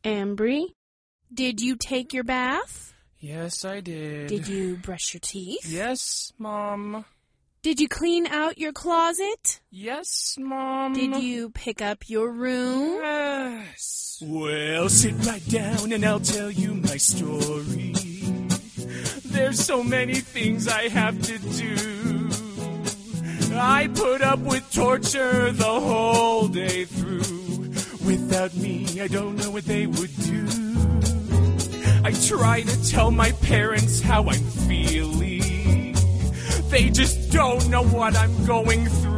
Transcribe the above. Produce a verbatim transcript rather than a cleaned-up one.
Ambry, did you take your bath? Yes, I did. Did you brush your teeth? Yes, Mom. Did you clean out your closet? Yes, Mom. Did you pick up your room? Yes. Well, sit right down and I'll tell you my story. There's so many things I have to do. I put up with torture the whole day through. Without me, I don't know what they would do. I try to tell my parents how I'm feeling. They just don't know what I'm going through.